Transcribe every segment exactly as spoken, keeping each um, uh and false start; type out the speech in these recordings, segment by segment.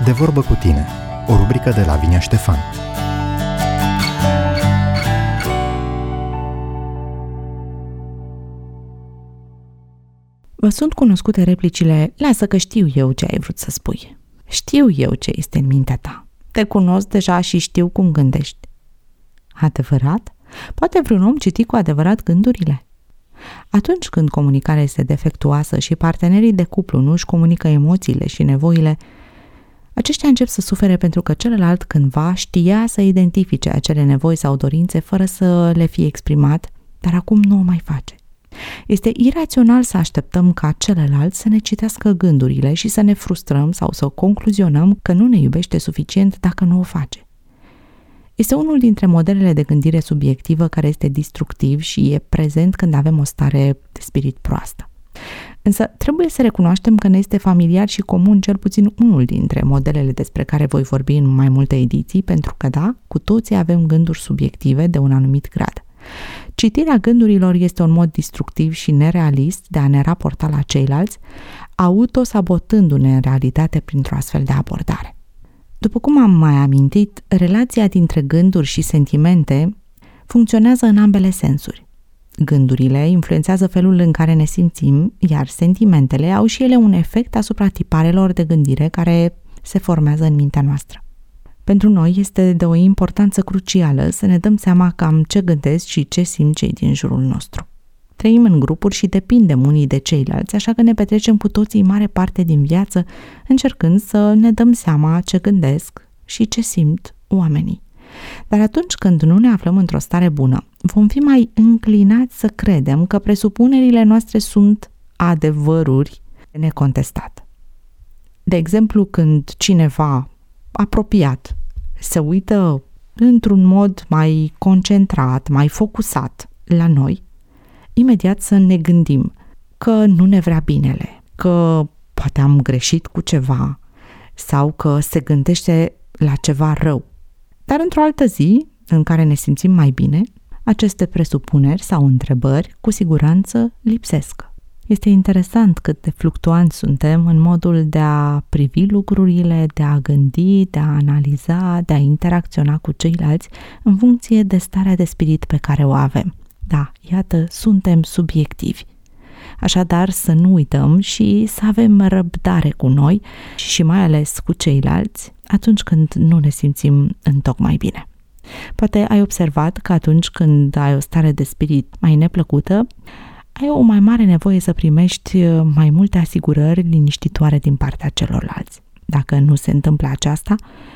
De vorbă cu tine, o rubrică de Lavinia Ștefan. Vă sunt cunoscute replicile: lasă că știu eu ce ai vrut să spui. Știu eu ce este în mintea ta. Te cunosc deja și știu cum gândești. Adevărat? Poate vreun om citi cu adevărat gândurile? Atunci când comunicarea este defectuoasă și partenerii de cuplu nu își comunică emoțiile și nevoile, aceștia încep să sufere pentru că celălalt cândva știa să identifice acele nevoi sau dorințe fără să le fie exprimat, dar acum nu o mai face. Este irațional să așteptăm ca celălalt să ne citească gândurile și să ne frustrăm sau să concluzionăm că nu ne iubește suficient dacă nu o face. Este unul dintre modelele de gândire subiectivă care este destructiv și e prezent când avem o stare de spirit proastă. Însă trebuie să recunoaștem că ne este familiar și comun cel puțin unul dintre modelele despre care voi vorbi în mai multe ediții, pentru că da, cu toții avem gânduri subiective de un anumit grad. Citirea gândurilor este un mod destructiv și nerealist de a ne raporta la ceilalți, autosabotându-ne în realitate printr-o astfel de abordare. După cum am mai amintit, relația dintre gânduri și sentimente funcționează în ambele sensuri. Gândurile influențează felul în care ne simțim, iar sentimentele au și ele un efect asupra tiparelor de gândire care se formează în mintea noastră. Pentru noi este de o importanță crucială să ne dăm seama cam ce gândesc și ce simt cei din jurul nostru. Trăim în grupuri și depindem unii de ceilalți, așa că ne petrecem cu toții mare parte din viață încercând să ne dăm seama ce gândesc și ce simt oamenii. Dar atunci când nu ne aflăm într-o stare bună, vom fi mai înclinați să credem că presupunerile noastre sunt adevăruri necontestate. De exemplu, când cineva apropiat se uită într-un mod mai concentrat, mai focusat la noi, imediat să ne gândim că nu ne vrea binele, că poate am greșit cu ceva sau că se gândește la ceva rău. Dar într-o altă zi, în care ne simțim mai bine, aceste presupuneri sau întrebări cu siguranță lipsesc. Este interesant cât de fluctuanți suntem în modul de a privi lucrurile, de a gândi, de a analiza, de a interacționa cu ceilalți în funcție de starea de spirit pe care o avem. Da, iată, suntem subiectivi. Așadar, să nu uităm și să avem răbdare cu noi și mai ales cu ceilalți atunci când nu ne simțim întocmai bine. Poate ai observat că atunci când ai o stare de spirit mai neplăcută, ai o mai mare nevoie să primești mai multe asigurări liniștitoare din partea celorlalți. Dacă nu se întâmplă aceasta,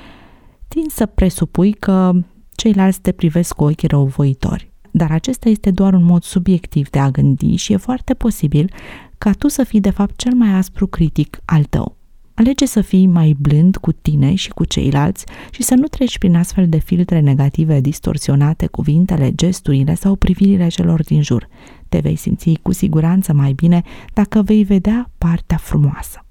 tind să presupui că ceilalți te privesc cu ochi răuvoitori. Dar acesta este doar un mod subiectiv de a gândi și e foarte posibil ca tu să fii de fapt cel mai aspru critic al tău. Alege să fii mai blând cu tine și cu ceilalți și să nu treci prin astfel de filtre negative distorsionate cuvintele, gesturile sau privirile celor din jur. Te vei simți cu siguranță mai bine dacă vei vedea partea frumoasă.